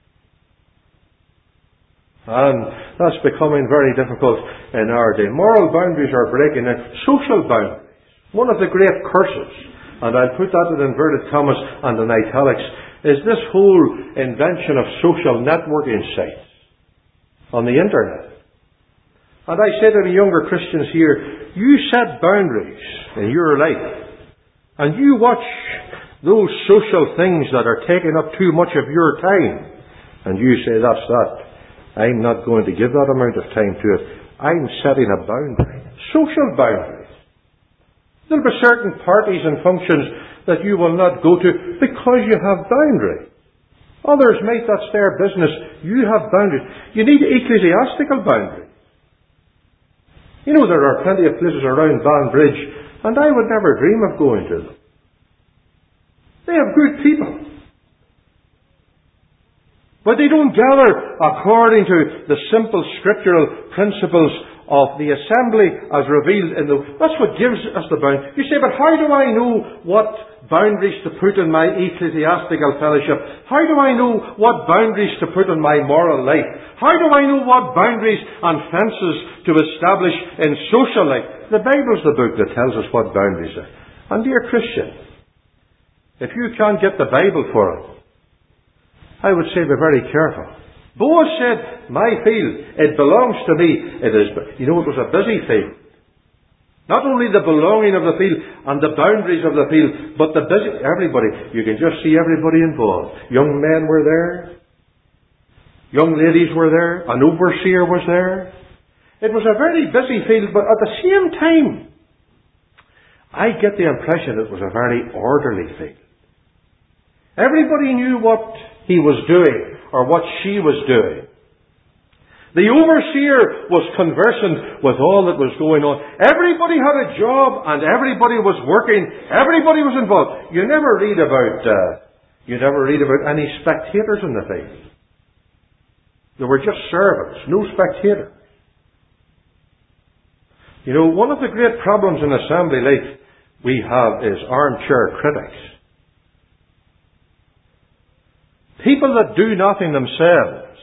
And that's becoming very difficult in our day. Moral boundaries are breaking in. Social boundaries. One of the great curses, and I'll put that in inverted commas and in italics, is this whole invention of social networking sites on the internet. And I say to the younger Christians here, you set boundaries in your life, and you watch those social things that are taking up too much of your time, and you say, that's that. I'm not going to give that amount of time to it. I'm setting a boundary. Social boundaries. There'll be certain parties and functions that you will not go to because you have boundaries. Others might, that's their business. You have boundaries. You need ecclesiastical boundaries. You know, there are plenty of places around Banbridge, and I would never dream of going to them. They have good people. But they don't gather according to the simple scriptural principles of the assembly as revealed in the... That's what gives us the bound. You say, but how do I know what boundaries to put in my ecclesiastical fellowship? How do I know what boundaries to put in my moral life? How do I know what boundaries and fences to establish in social life? The Bible's the book that tells us what boundaries are. And dear Christian, if you can't get the Bible for it, I would say be very careful. Boaz said, my field, it belongs to me. It is, you know, it was a busy field. Not only the belonging of the field and the boundaries of the field, but the busy, everybody, you can just see everybody involved. Young men were there. Young ladies were there. An overseer was there. It was a very busy field, but at the same time, I get the impression it was a very orderly field. Everybody knew what he was doing, or what she was doing. The overseer was conversant with all that was going on. Everybody had a job, and everybody was working. Everybody was involved. You never read about, uh, you never read about any spectators in the field. There were just servants, no spectators. You know, one of the great problems in assembly life we have is armchair critics. People that do nothing themselves,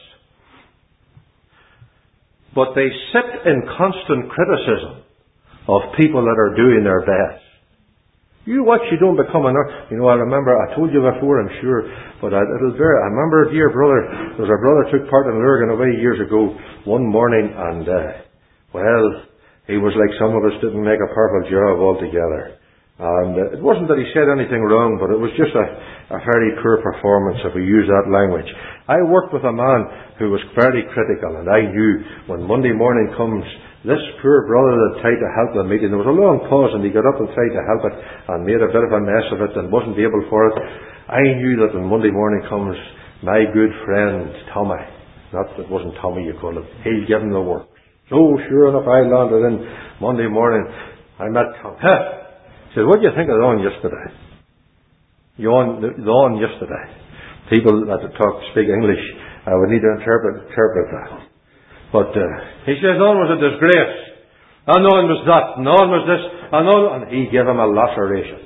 but they sit in constant criticism of people that are doing their best. You watch, you don't become an... You know, I remember, I told you before, I'm sure, but I, it'll bear, I remember a dear brother, there was a brother took part in Lurgan away years ago, one morning, and, uh, well, he was like some of us, didn't make a perfect job altogether. And uh, it wasn't that he said anything wrong, but it was just a, a very poor performance, if we use that language. I worked with a man who was very critical, and I knew when Monday morning comes, this poor brother that tried to help the meeting, there was a long pause, and he got up and tried to help it, and made a bit of a mess of it, and wasn't able for it. I knew that when Monday morning comes, my good friend Tommy, not that it wasn't Tommy you call him, he'll give him the work. So sure enough, I landed in Monday morning. I met Tom. He said, what do you think of the on yesterday? You on, the on yesterday. People that talk, speak English, I would need to interpret, interpret that. But uh, he says, on was a disgrace. And on was that. And on was this. And on, and he gave him a laceration.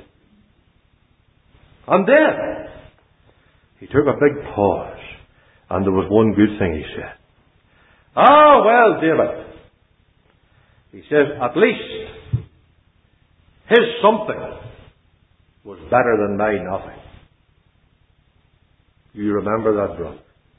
And then, he took a big pause. And there was one good thing he said. Ah, well, David. He says, at least, his something was better than my nothing. You remember that, brother?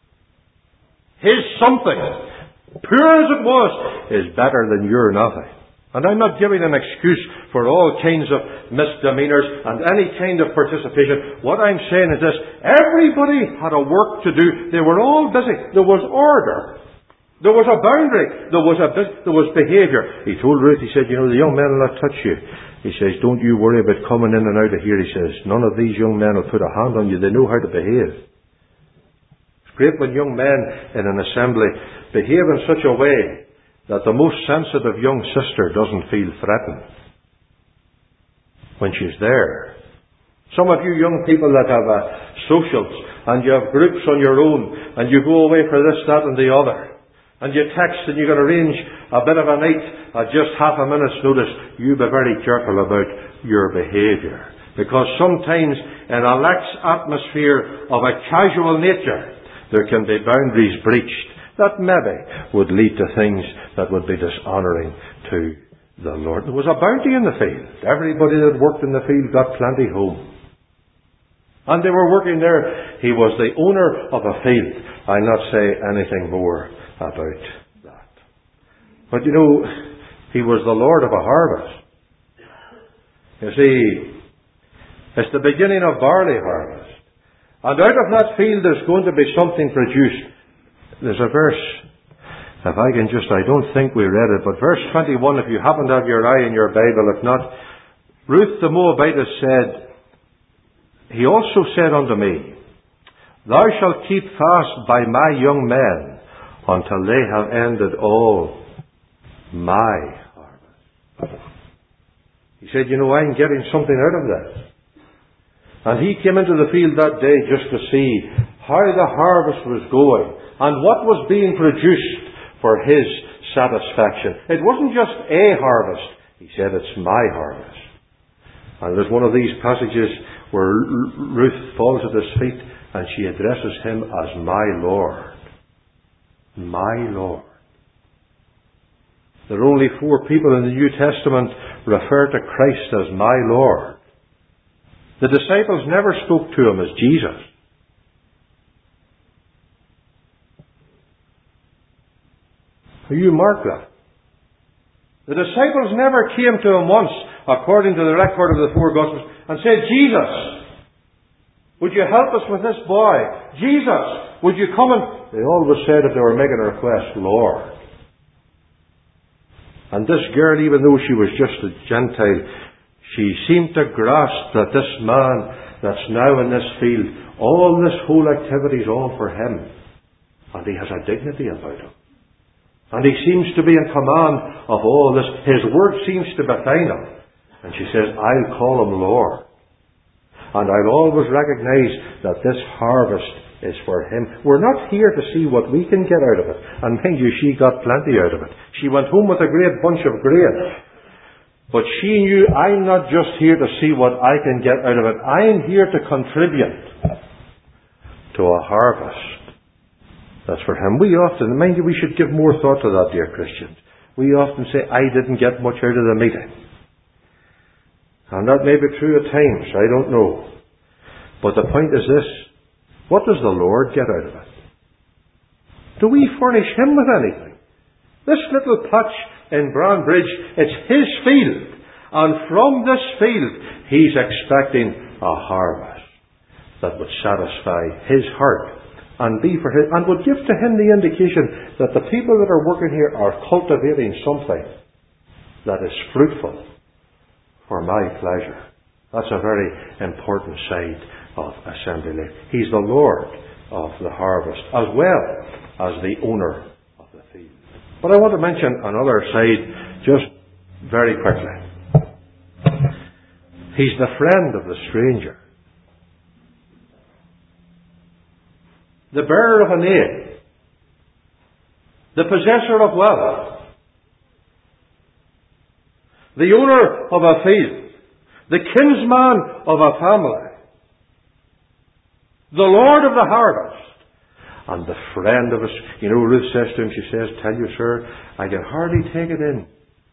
His something, poor as it was, is better than your nothing. And I'm not giving an excuse for all kinds of misdemeanors and any kind of participation. What I'm saying is this: everybody had a work to do. They were all busy. There was order. There was a boundary. There was a there was behaviour. He told Ruth, he said, you know, the young men will not touch you. He says, don't you worry about coming in and out of here. He says, none of these young men will put a hand on you. They know how to behave. It's great when young men in an assembly behave in such a way that the most sensitive young sister doesn't feel threatened when she's there. Some of you young people that have uh, socials and you have groups on your own and you go away for this, that and the other. And you text and you can arrange a bit of a night at just half a minute's notice. You be very careful about your behaviour. Because sometimes in a lax atmosphere of a casual nature, there can be boundaries breached that maybe would lead to things that would be dishonouring to the Lord. There was a bounty in the field. Everybody that worked in the field got plenty home. And they were working there. He was the owner of a field. I'll not say anything more about that. But you know, he was the Lord of a harvest. You see, it's the beginning of barley harvest. And out of that field there's going to be something produced. There's a verse, if I can just, I don't think we read it, but verse twenty-one, if you happen to have your eye in your Bible, if not, Ruth the Moabitess said, he also said unto me, thou shalt keep fast by my young men, until they have ended all my harvest. He said, you know, I'm getting something out of this. And he came into the field that day just to see how the harvest was going, and what was being produced for his satisfaction. It wasn't just a harvest. He said, it's my harvest. And there's one of these passages where Ruth falls at his feet and she addresses him as my Lord. My Lord. There are only four people in the New Testament refer to Christ as my Lord. The disciples never spoke to him as Jesus. You mark that. The disciples never came to him once, according to the record of the four Gospels, and said, Jesus, would you help us with this boy? Jesus, would you come and... They always said, if they were making a request, Lord. And this girl, even though she was just a Gentile, she seemed to grasp that this man that's now in this field, all this whole activity is all for him. And he has a dignity about him. And he seems to be in command of all this. His word seems to befine him. And she says, I'll call him Lord. And I'll always recognize that this harvest is for him. We're not here to see what we can get out of it. And mind you, she got plenty out of it. She went home with a great bunch of grain. But she knew, I'm not just here to see what I can get out of it. I'm here to contribute to a harvest. That's for him. We often, mind you, we should give more thought to that, dear Christians. We often say, I didn't get much out of the meeting. And that may be true at times, I don't know. But the point is this, what does the Lord get out of it? Do we furnish him with anything? This little patch in Branbridge, it's his field. And from this field, he's expecting a harvest that would satisfy his heart. And be for him, and would give to him the indication that the people that are working here are cultivating something that is fruitful for my pleasure. That's a very important side of assembly life. He's the Lord of the harvest, as well as the owner of the field. But I want to mention another side just very quickly. He's the friend of the stranger. The bearer of a name, the possessor of wealth, the owner of a field, the kinsman of a family, the Lord of the harvest, and the friend of us. You know, Ruth says to him, she says, tell you, sir, I can hardly take it in.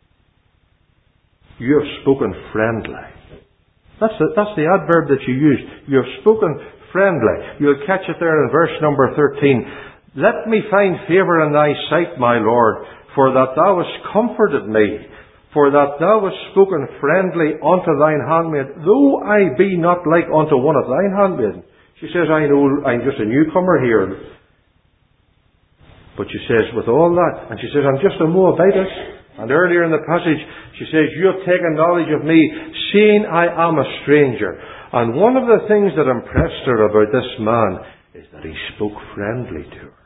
You have spoken friendly. That's the, that's the adverb that you used. You have spoken friendly. You'll catch it there in verse number thirteen. Let me find favour in thy sight, my Lord, for that thou hast comforted me, for that thou hast spoken friendly unto thine handmaid, though I be not like unto one of thine handmaidens. She says, I know I'm just a newcomer here. But she says, with all that, and she says, I'm just a Moabitess. And earlier in the passage, she says, you have taken knowledge of me, seeing I am a stranger. And one of the things that impressed her about this man is that he spoke friendly to her.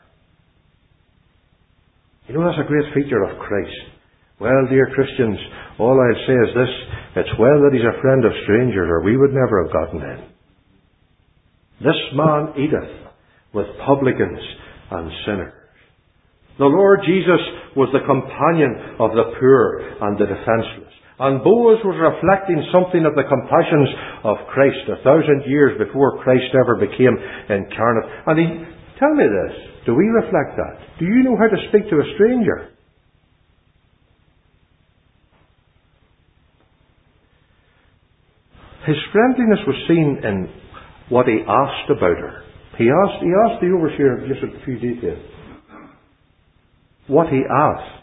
You know, that's a great feature of Christ. Well, dear Christians, all I'll say is this, it's well that he's a friend of strangers, or we would never have gotten in. This man eateth with publicans and sinners. The Lord Jesus was the companion of the poor and the defenceless. And Boaz was reflecting something of the compassions of Christ a thousand years before Christ ever became incarnate. And he, tell me this, do we reflect that? Do you know how to speak to a stranger? His friendliness was seen in what he asked about her. He asked, he asked the overseer just a few details. What he asked.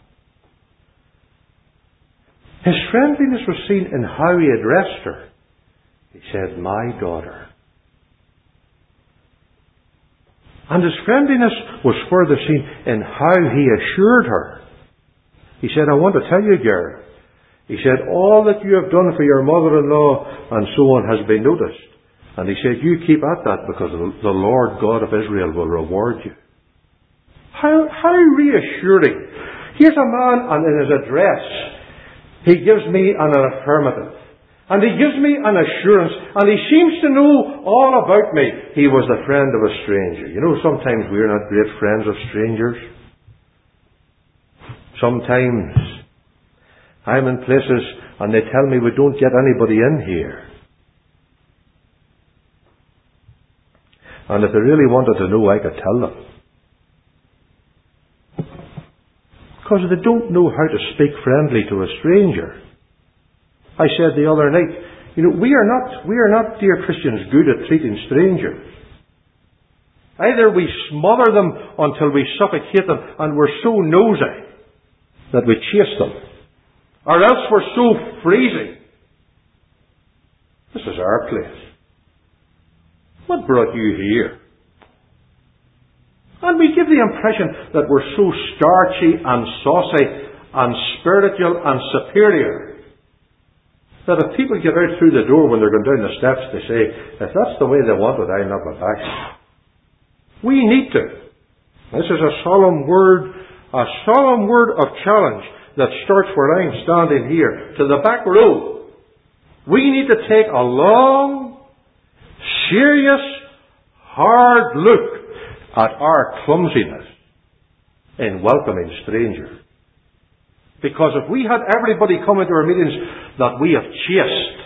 His friendliness was seen in how he addressed her. He said, my daughter. And his friendliness was further seen in how he assured her. He said, I want to tell you, girl. He said, all that you have done for your mother-in-law and so on has been noticed. And he said, you keep at that because the Lord God of Israel will reward you. How, how reassuring. Here's a man, and in his address, he gives me an affirmative. And he gives me an assurance, and he seems to know all about me. He was the friend of a stranger. You know, sometimes we're not great friends of strangers. Sometimes I'm in places and they tell me we don't get anybody in here. And if they really wanted to know, I could tell them. Because they don't know how to speak friendly to a stranger. I said the other night, you know, we are not, we are not, dear Christians, good at treating strangers. Either we smother them until we suffocate them and we're so nosy that we chase them, or else we're so freezing. This is our place. What brought you here? And we give the impression that we're so starchy and saucy and spiritual and superior that if people get out through the door when they're going down the steps, they say, if that's the way they want it, I'll not go back. We need to. This is a solemn word, a solemn word of challenge that starts where I'm standing here, to the back row. We need to take a long, serious, hard look at our clumsiness in welcoming strangers. Because if we had everybody come into our meetings that we have chased,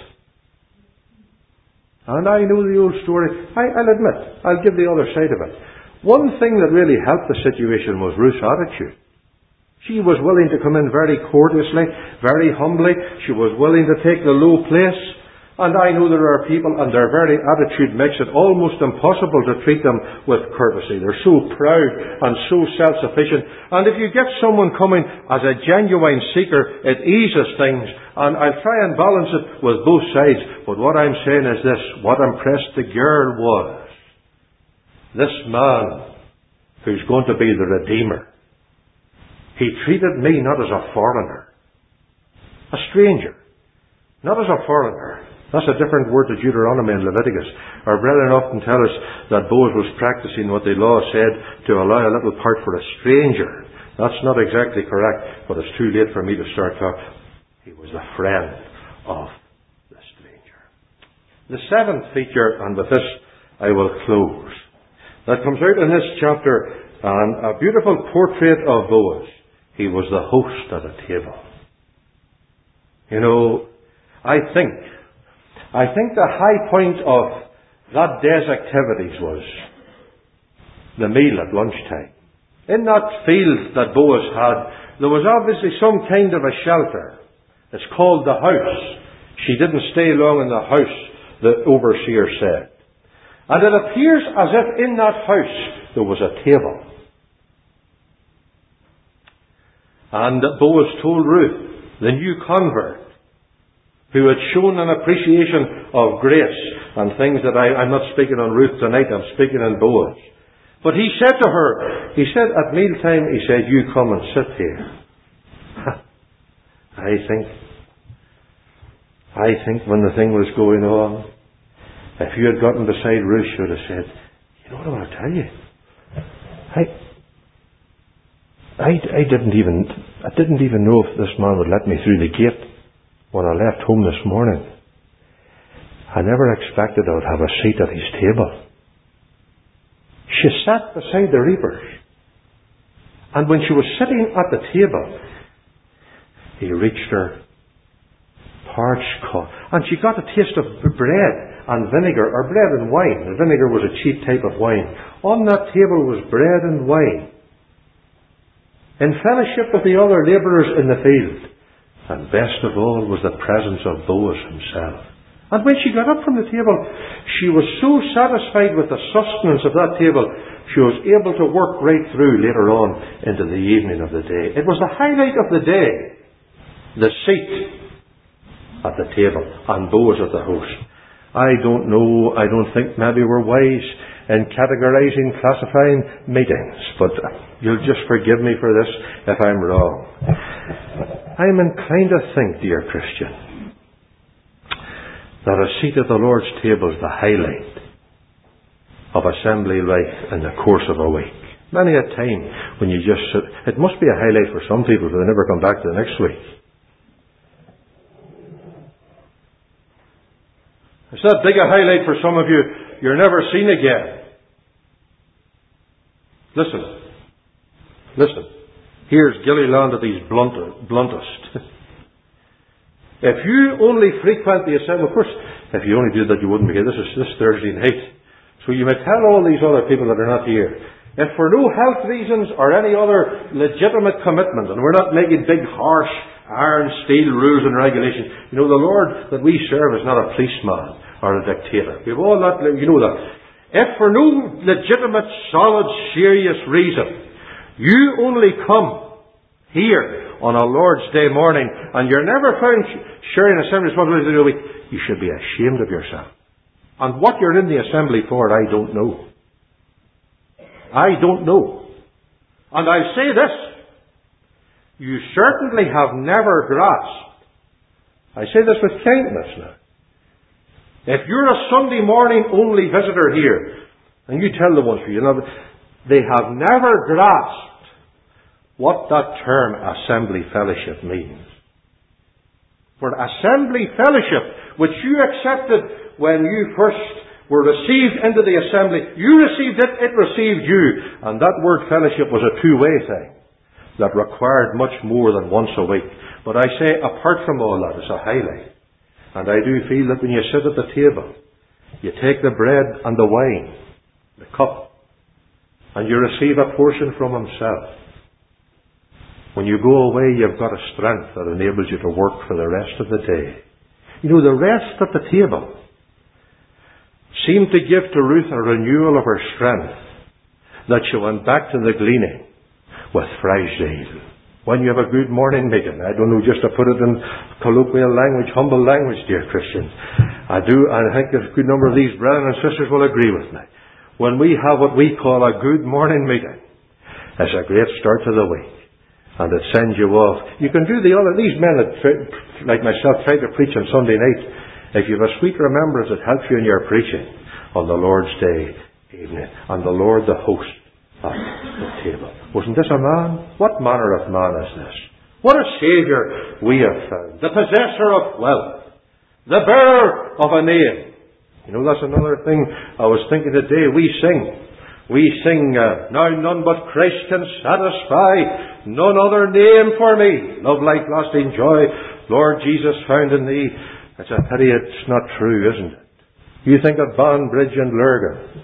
and I know the old story, I, I'll admit, I'll give the other side of it. One thing that really helped the situation was Ruth's attitude. She was willing to come in very courteously, very humbly. She was willing to take the low place. And I know there are people, and their very attitude makes it almost impossible to treat them with courtesy. They're so proud and so self-sufficient. And if you get someone coming as a genuine seeker, it eases things. And I'll try and balance it with both sides. But what I'm saying is this. What impressed the girl was this man who's going to be the Redeemer. He treated me not as a foreigner, a stranger, not as a foreigner. That's a different word to Deuteronomy and Leviticus. Our brethren often tell us that Boaz was practicing what the law said to allow a little part for a stranger. That's not exactly correct, but it's too late for me to start talking. He was the friend of the stranger. The seventh feature, and with this I will close, that comes out in this chapter, and a beautiful portrait of Boaz. He was the host at a table. You know, I think I think the high point of that day's activities was the meal at lunchtime. In that field that Boaz had, there was obviously some kind of a shelter. It's called the house. She didn't stay long in the house, the overseer said. And it appears as if in that house there was a table. And Boaz told Ruth, the new convert, who had shown an appreciation of grace and things that I, I'm not speaking on Ruth tonight, I'm speaking on Boaz. But he said to her, he said at mealtime, he said, you come and sit here. I think, I think when the thing was going on, if you had gotten beside Ruth, you would have said, you know what I want to tell you? I, I, I didn't even, I didn't even know if this man would let me through the gate. When I left home this morning, I never expected I would have a seat at his table. She sat beside the reapers. And when she was sitting at the table, he reached her parched cup. And she got a taste of bread and vinegar, or bread and wine. The vinegar was a cheap type of wine. On that table was bread and wine, in fellowship with the other labourers in the field. And best of all was the presence of Boaz himself. And when she got up from the table, she was so satisfied with the sustenance of that table, she was able to work right through later on into the evening of the day. It was the highlight of the day, the seat at the table, and Boaz at the host. I don't know, I don't think maybe we're wise in categorizing, classifying meetings, but you'll just forgive me for this if I'm wrong. I'm inclined to think, dear Christian, that a seat at the Lord's table is the highlight of assembly life in the course of a week. Many a time when you just sit, it must be a highlight for some people, but they never come back to the next week. It's that big a highlight for some of you, you're never seen again. Listen. Listen. Here's Gilliland at his bluntest. If you only frequent the assembly, of course, if you only did that, you wouldn't be here. This is this Thursday night. So you may tell all these other people that are not here. If for no health reasons or any other legitimate commitment, and we're not making big, harsh, iron, steel rules and regulations. You know, the Lord that we serve is not a policeman or a dictator. We've all not, you know that. If for no legitimate, solid, serious reason, you only come here on a Lord's Day morning, and you're never found sharing assembly responsibilities of the week, you should be ashamed of yourself. And what you're in the assembly for, I don't know. I don't know. And I say this, you certainly have never grasped. I say this with kindness now. If you're a Sunday morning only visitor here, and you tell the ones for you, know, they have never grasped what that term assembly fellowship means. For assembly fellowship, which you accepted when you first were received into the assembly, you received it, it received you. And that word fellowship was a two-way thing that required much more than once a week. But I say, apart from all that, it's a highlight. And I do feel that when you sit at the table, you take the bread and the wine, the cup, and you receive a portion from Himself. When you go away, you've got a strength that enables you to work for the rest of the day. You know, the rest at the table seemed to give to Ruth a renewal of her strength, that she went back to the gleaning with fresh zeal. When you have a good morning meeting, I don't know, just to put it in colloquial language, humble language, dear Christians, I do, and I think a good number of these brethren and sisters will agree with me. When we have what we call a good morning meeting, it's a great start to the week. And it sends you off. You can do the other, these men that, like myself, try to preach on Sunday night. If you have a sweet remembrance, it helps you in your preaching on the Lord's Day evening. And the Lord, the host of the table. Wasn't this a man? What manner of man is this? What a Saviour we have found. The possessor of wealth. The bearer of a name. You know, that's another thing I was thinking today. We sing. We sing, uh, now none but Christ can satisfy, none other name for me. Love, life, lasting joy, Lord Jesus found in thee. It's a pity it's not true, isn't it? You think of Banbridge and Lurgan.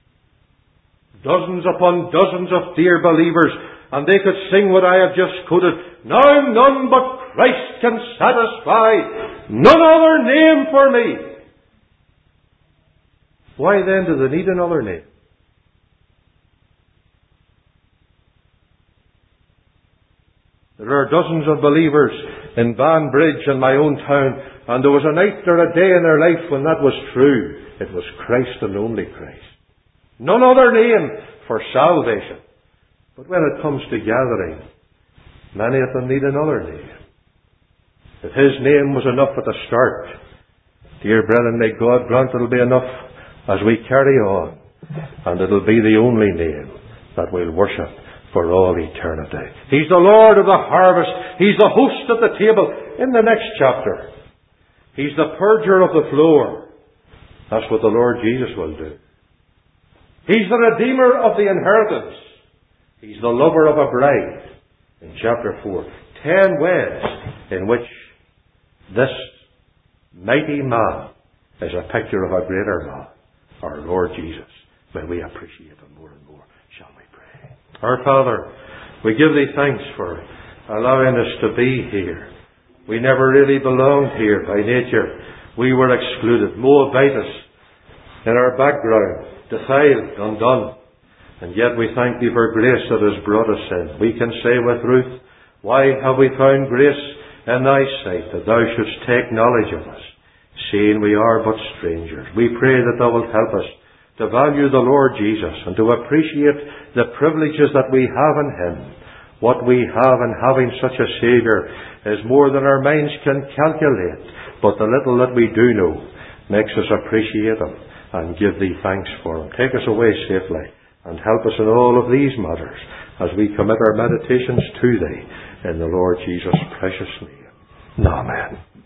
Dozens upon dozens of dear believers, and they could sing what I have just quoted. Now none but Christ can satisfy, none other name for me. Why then do they need another name? There are dozens of believers in Banbridge and my own town, and there was a night or a day in their life when that was true. It was Christ and only Christ. None other name for salvation. But when it comes to gathering, many of them need another name. If His name was enough at the start, dear brethren, may God grant it'll be enough as we carry on, and it'll be the only name that we'll worship for all eternity. He's the Lord of the harvest. He's the host at the table. In the next chapter, He's the purger of the floor. That's what the Lord Jesus will do. He's the redeemer of the inheritance. He's the lover of a bride. In chapter four. Ten ways in which this mighty man is a picture of a greater man, our Lord Jesus. May we appreciate Him more and more. Shall we pray? Our Father, we give Thee thanks for allowing us to be here. We never really belonged here by nature. We were excluded. Moabites in our background, defiled, undone. And yet we thank Thee for grace that has brought us in. We can say with Ruth, why have we found grace in Thy sight, that Thou shouldst take knowledge of us, seeing we are but strangers? We pray that Thou wilt help us to value the Lord Jesus and to appreciate the privileges that we have in Him. What we have in having such a Saviour is more than our minds can calculate, but the little that we do know makes us appreciate Him and give Thee thanks for Him. Take us away safely and help us in all of these matters as we commit our meditations to Thee in the Lord Jesus' precious name. Amen.